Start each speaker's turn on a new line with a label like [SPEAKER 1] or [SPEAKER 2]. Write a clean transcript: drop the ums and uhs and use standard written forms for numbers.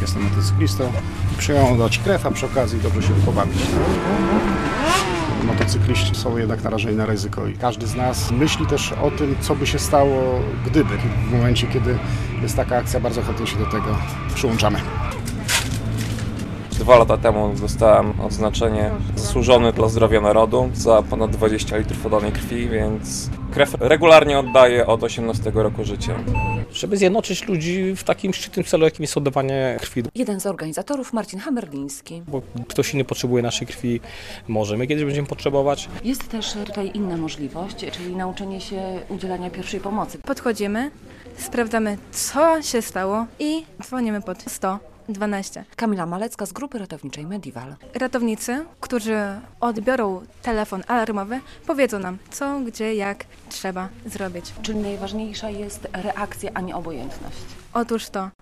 [SPEAKER 1] Jestem motocyklistą i przyjechałem dać krew, a przy okazji dobrze się pobawić. Motocykliści są jednak narażeni na ryzyko i każdy z nas myśli też o tym, co by się stało, gdyby. W momencie, kiedy jest taka akcja, bardzo chętnie się do tego przyłączamy.
[SPEAKER 2] 2 lata temu dostałem odznaczenie zasłużony dla zdrowia narodu za ponad 20 litrów oddanej krwi, więc krew regularnie oddaję od 18 roku życia.
[SPEAKER 3] Żeby zjednoczyć ludzi w takim szczytnym celu, jakim jest oddawanie krwi.
[SPEAKER 4] Jeden z organizatorów, Marcin Hamerliński.
[SPEAKER 3] Bo ktoś inny potrzebuje naszej krwi, może my kiedyś będziemy potrzebować.
[SPEAKER 4] Jest też tutaj inna możliwość, czyli nauczenie się udzielania pierwszej pomocy.
[SPEAKER 5] Podchodzimy, sprawdzamy, co się stało i dzwonimy pod 112.
[SPEAKER 4] Kamila Malecka z grupy ratowniczej Mediwal.
[SPEAKER 5] Ratownicy, którzy odbiorą telefon alarmowy, powiedzą nam, co, gdzie, jak trzeba zrobić.
[SPEAKER 4] Czyli najważniejsza jest reakcja, a nie obojętność.
[SPEAKER 5] Otóż to.